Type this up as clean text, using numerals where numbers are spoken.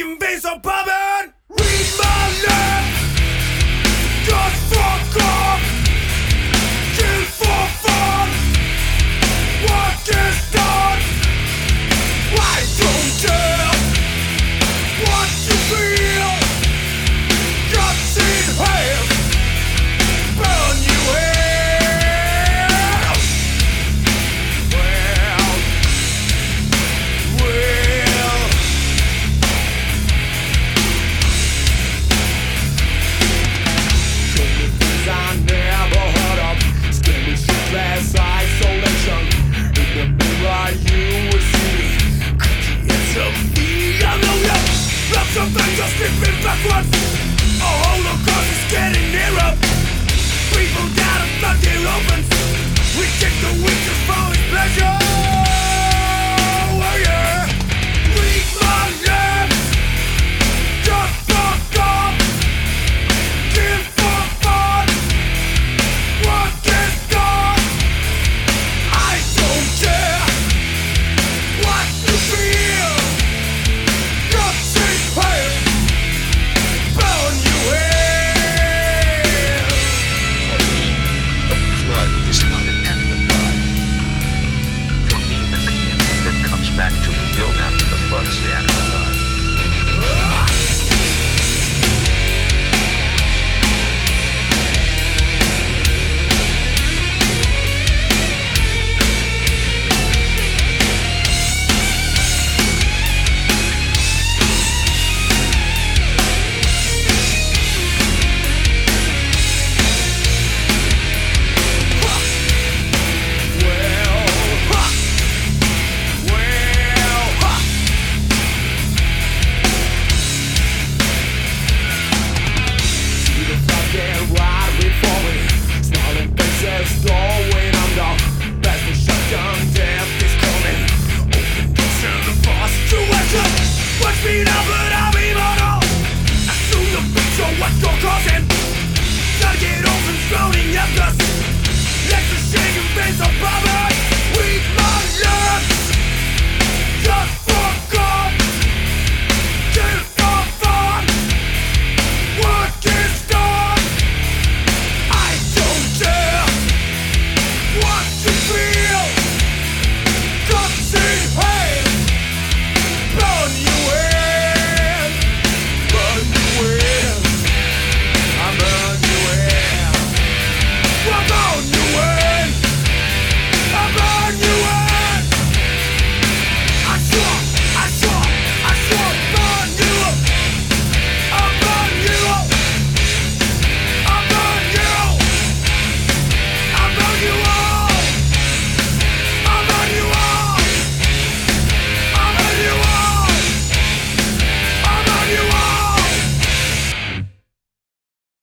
making face on popping. Read my lips, just fuck off. Kill for fun, what is done? I don't care what you feel. Guts in hell, burn you hell. Well, show me things I never heard of. Scary shit, class isolation. In the mirror you will see. Could you answer me? I know you love something, just keep me backwards.